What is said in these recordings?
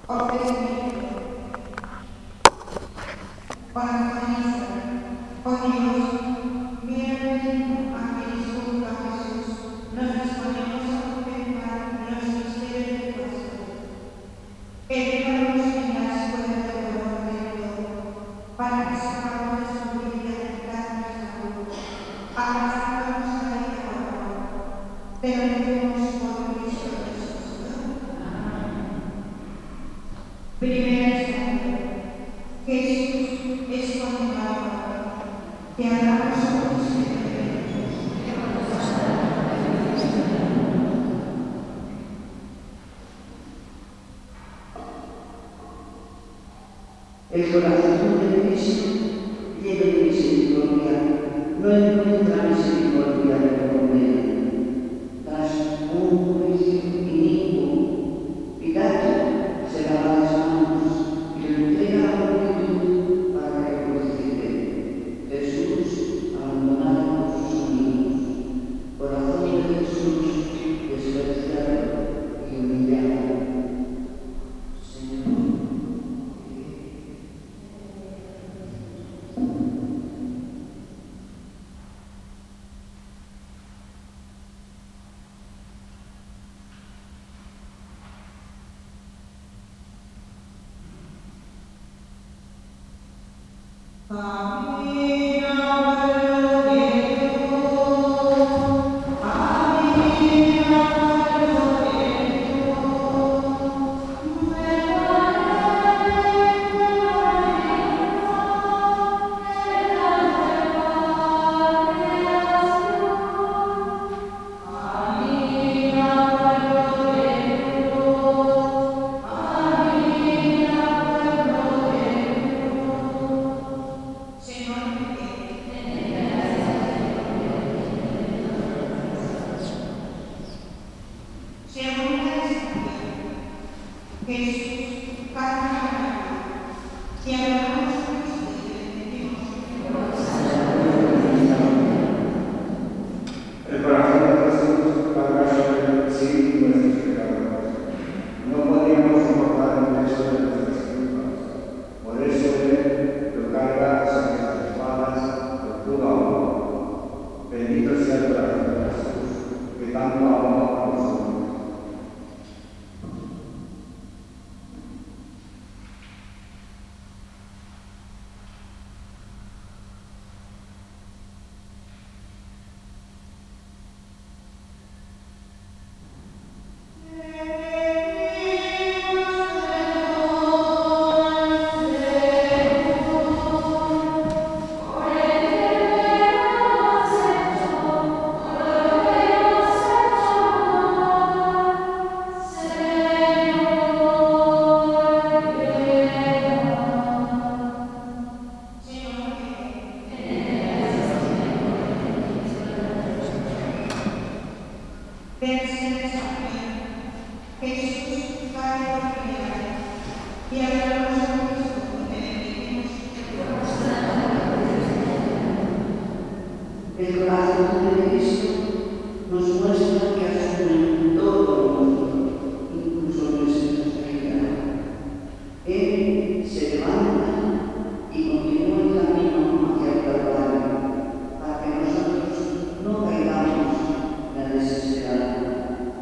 ofrecimiento, evangelista, oh Dios, bienvenido a Jesús, nos disponemos a contemplar los misterios de tu pasión. Edícanos en las cuerdas del dolor del todo, para que sepamos descubrir y aceptar nuestra luz, abrazándonos a ella por amor. Te lo pedimos por Cristo Jesús. Primera estación. Jesús es condenado. Te hablamos por Cristo. El corazón de Cristo, lleno de misericordia, no encuentra misericordia de lo condena. Tras un juicio inicuo, Pilato se lava las manos y lo entrega a la multitud para que lo crucifiquen. Jesús, abandonado por sus amigos, corazón de Jesús despreciado y humillado. El corazón de Cristo nos muestra que asume todo el mundo, incluso nuestra fragilidad. Él se levanta y continúa el camino hacia el Calvario para que nosotros no caigamos en la desesperanza.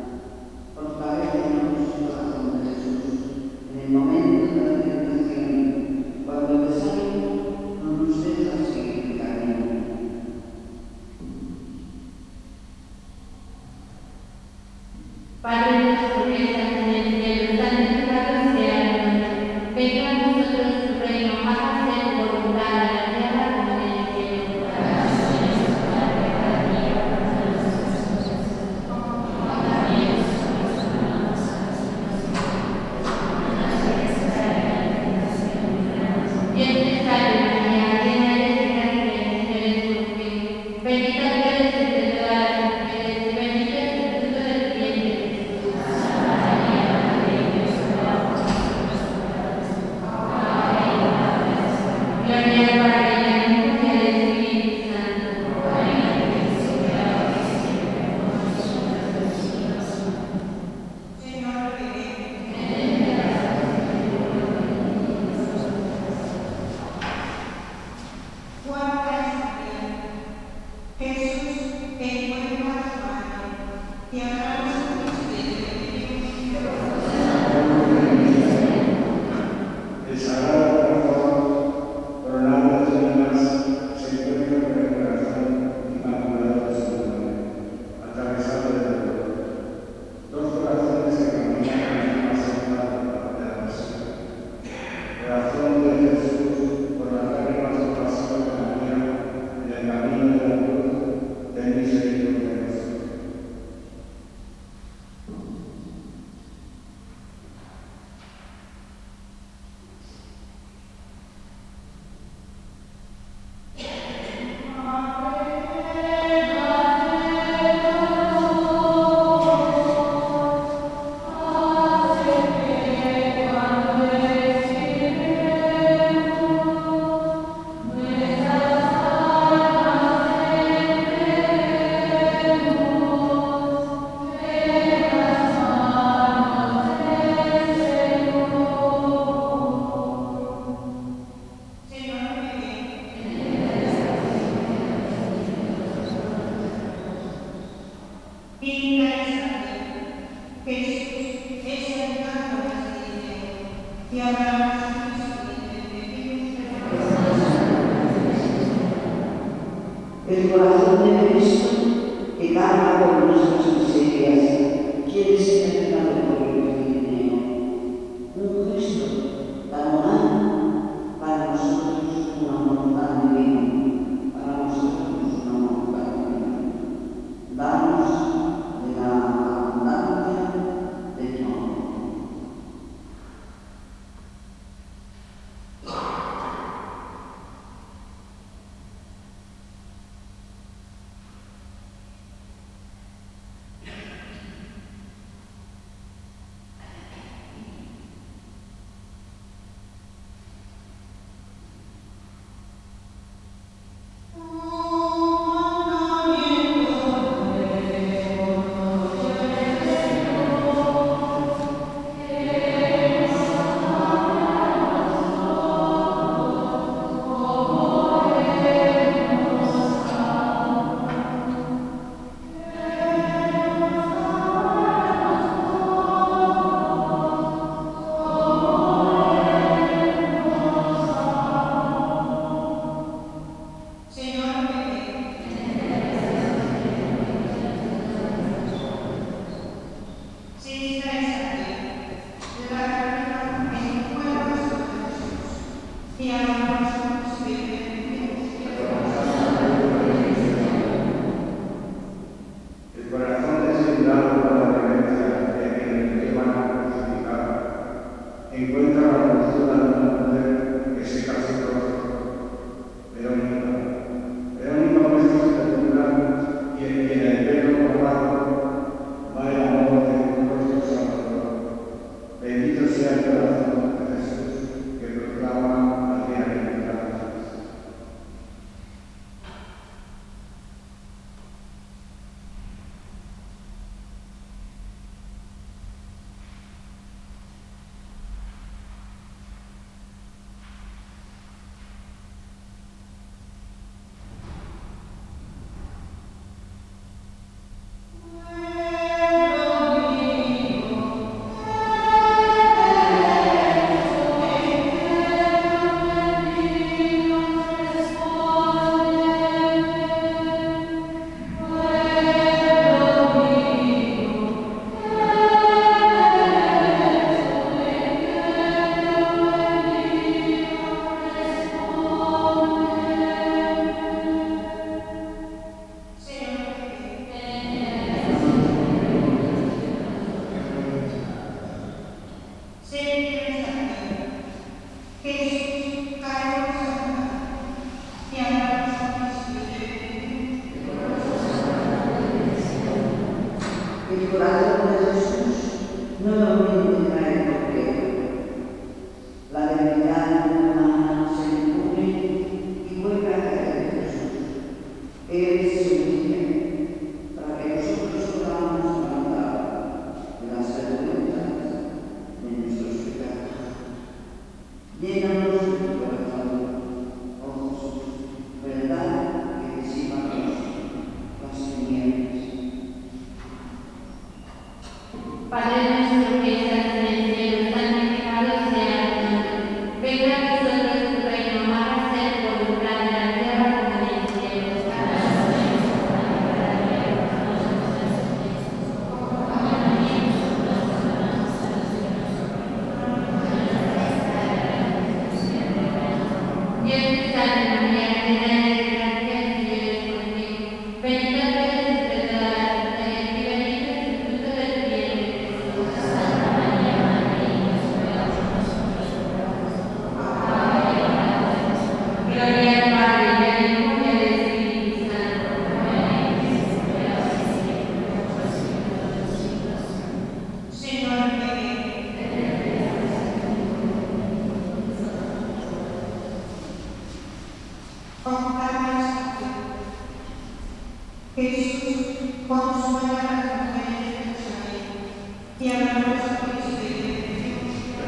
Fortalécenos, corazón de Jesús, en el momento de la tentación, cuando el desánimo no nos deja seguir el camino. Padre nuestro que estás en el cielo, santificado sea tu nombre. Venga a nosotros tu reino, hágase tu voluntad en la tierra como en el cielo. Danos hoy nuestro pan de cada día, perdónanos nuestras ofensas, como también nosotros perdonamos a los que nos ofenden. No nos dejes caer en la tentación y líbranos del mal. Dios te salve María, llena eres de gracia, el Señor es contigo. Bendita tú eres entre todas las mujeres y bendito es el fruto de tu vientre. Santa María, por nuestras miserias, quieres ser pecado por el Pirineo. Un gesto tan humano, para nosotros un amor tan divino, para nosotros un amor tan divino. Danos de la abundancia de tu amor. El corazón de Jesús nuevamente trae bloqueo. La debilidad humana se impone y vuelve a caer en Jesús. Él se humilla para que nosotros podamos levantar de las vergüenzas de nuestros pecados. Llénanos de tu corazón, oh Jesús, verdad que disipa las tinieblas. Padre nuestro que estás en el cielo, santificado sea tu nombre. Venga a nosotros tu reino, hágase tu voluntad en la tierra como en el cielo. Dios te salve María, llena eres de gracia, el Señor es contigo. Bendita tú eres entre todas las mujeres y bendito es el fruto de tu vientre, Jesús. Santa María, Madre de Dios, ruega por nosotros pecadores. Gloria al Padre, y al Hijo, y al Espíritu Santo. Señor, Jesús, cuando su madre a las mujeres de Jerusalén, y habló a Cristo y le bendijo.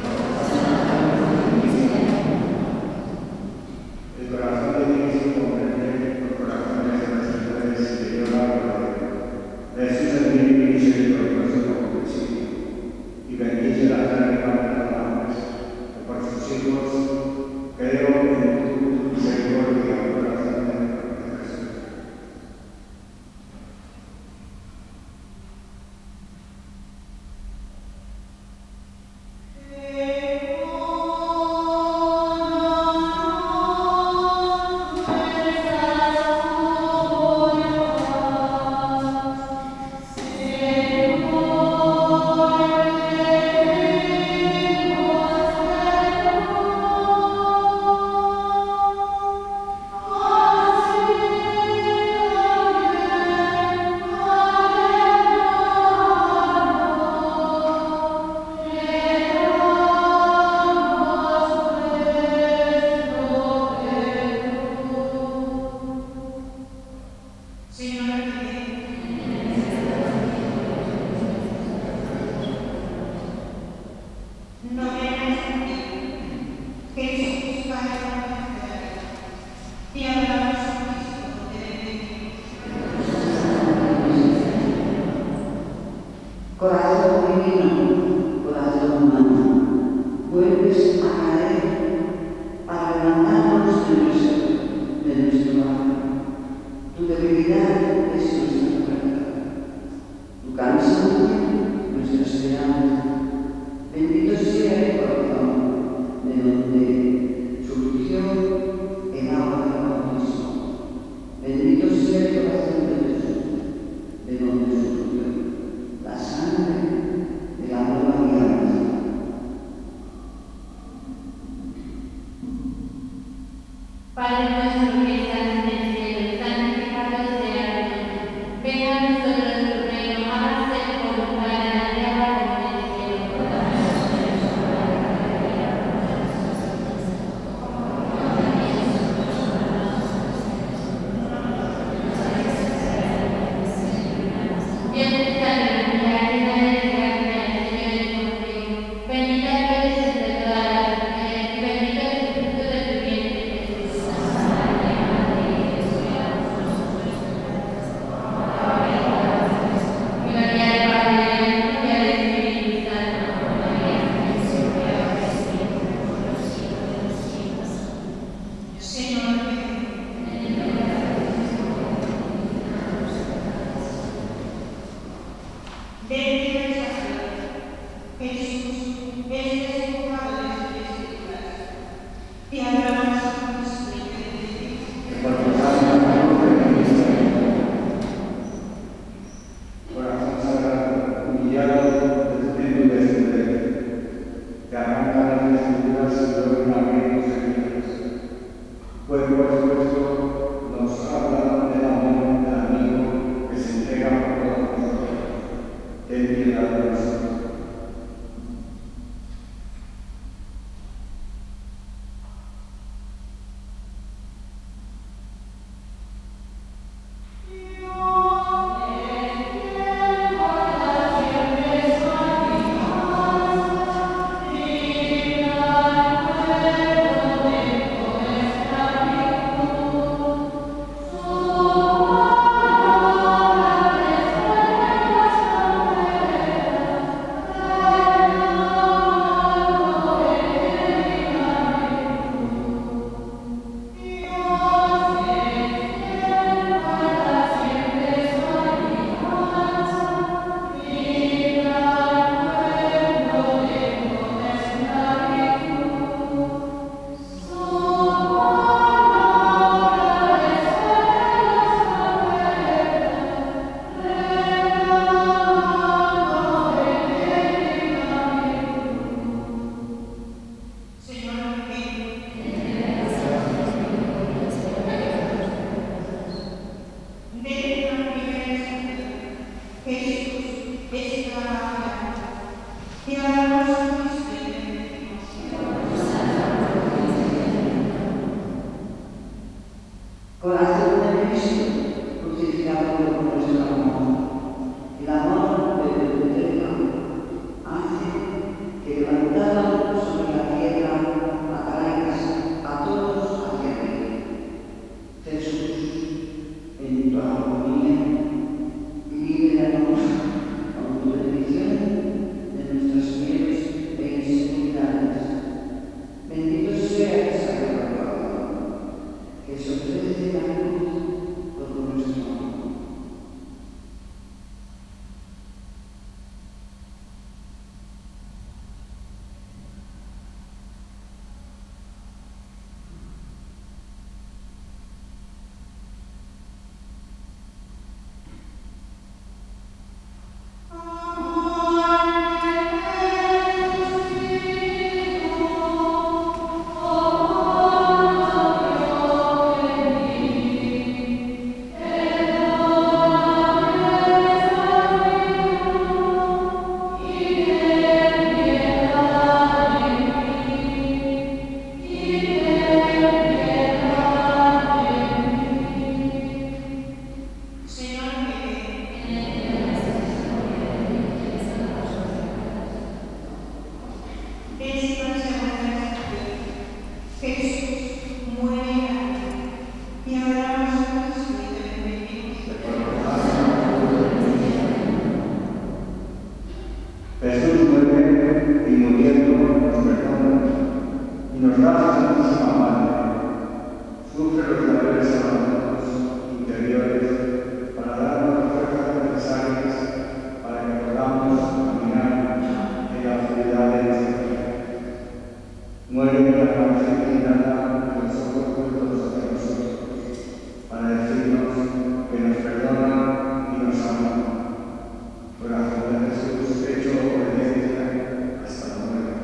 El corazón de Cristo comprende los corazones de las mujeres que dio la gloria. Jesús es mi misericordioso comprensivo y bendice la lágrima de las madres, que por sus hijos creo en tu misericordia, corazón de Jesús. divino corazón humano, vuelves a caer para levantarnos de nuestro alma. Tu debilidad es nuestra fuerza, tu cansancio nuestra esperanza. Bendito sea el corazón de donde surgió el agua del bautismo. Bendito sea el corazón de Jesús, de donde surgió la sangre de la nueva alianza. Padre nuestro que estás en el cielo, santificado sea tu nombre. Venga a nosotros tu reino, hágase tu voluntad en la tierra como en el cielo. Dios te salve María, llena eres de gracia, el Señor es contigo. Bendita tú eres entre todas las mujeres, y bendito es el fruto de tu vientre, Jesús. Gloria al Padre, y al Hijo y al Espíritu Santo. Señor, ven. Bendito es Jesús, es despojado de sus vestiduras, y adoramos a Cristo y te Corazón sagrado, humillado, descendiendo de su derecho, te arranca las vestiduras y luego en abrir los heridos. Fuego expuesto nos habla del amor del amigo que se entrega por todos nosotros. Ten piedad de nosotros. Jesús muere y muriendo nos perdona y nos da su Santísima Madre. Sufre los dolores abandonos interiores para darnos las fuerzas necesarias para que podamos caminar en la oscuridad de nuestra fe. Muere en la cabeza inclinada con los ojos vueltos hacia nosotros para decirnos que nos perdona y nos ama. Corazón de Jesús, hecho obediencia hasta la muerte.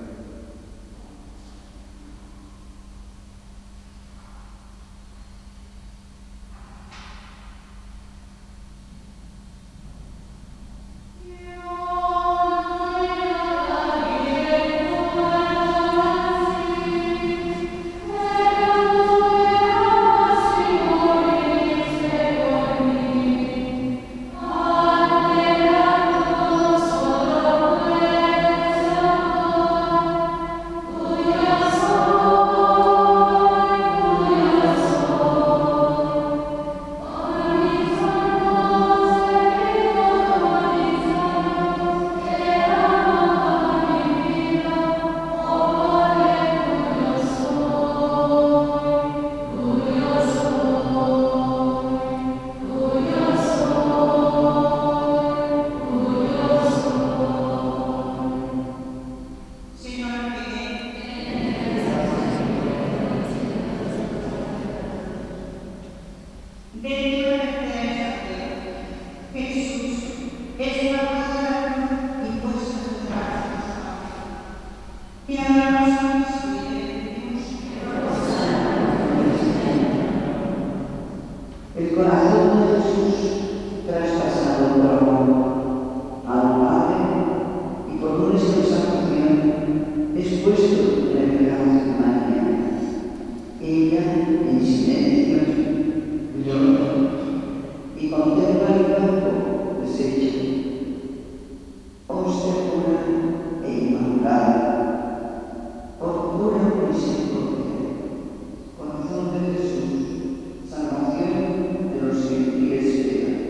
El corazón de Jesús, traspasado por amor al Padre y por una exaltación, es puesto en el regazo de María. Ella, en silencio, llora y contempla el cuerpo deshecho, hostia pura e inmaculada, por pura misericordia, corazón de Jesús, salvación de los que en ti esperan.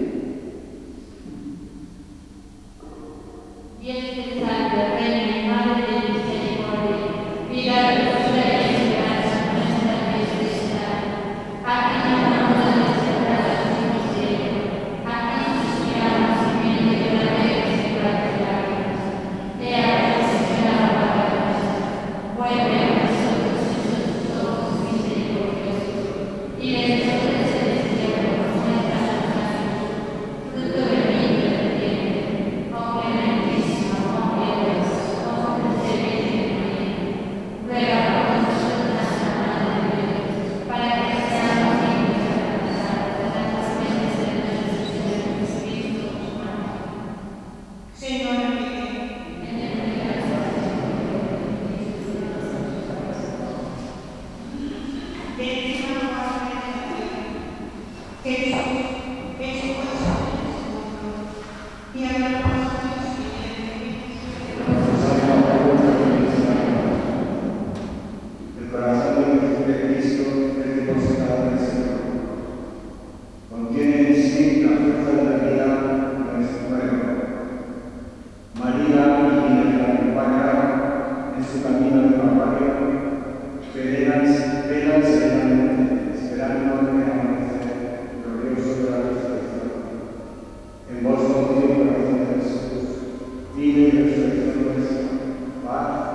Dios te salve, Reina y Madre de misericordia, vida, dulzura y esperanza nuestra Dios te salve. A ti llamamos a nuestra oración cielo, a ti suspiramos gimiendo y llorando en nuestras lágrimas. Ea pues, Señora, Madre nuestra, vuelve a nosotros tus ojos misericordiosos, y después del destierro nuestra salvación, fruto bendito del vientre, oh clementísima, oh piadosa, oh dulce Virgen María, ruega por nosotros, Santa Madre de Dios, para que seamos dignos de alcanzar todas las bienes de nuestro Señor Jesucristo. Amén. Señor, bendita la Madre de Dios, Jesús, hecho hueso y a la El corazón de Cristo es depositado en el Señor. Contiene en sí la fuerza de la vida de nuestro pueblo. María y quienes la acompañaron en su camino de Calvario velan serenamente, esperando el amanecer glorioso de la resurrección. En vos confío, corazón de Jesús, vida y resurrección nuestra, paz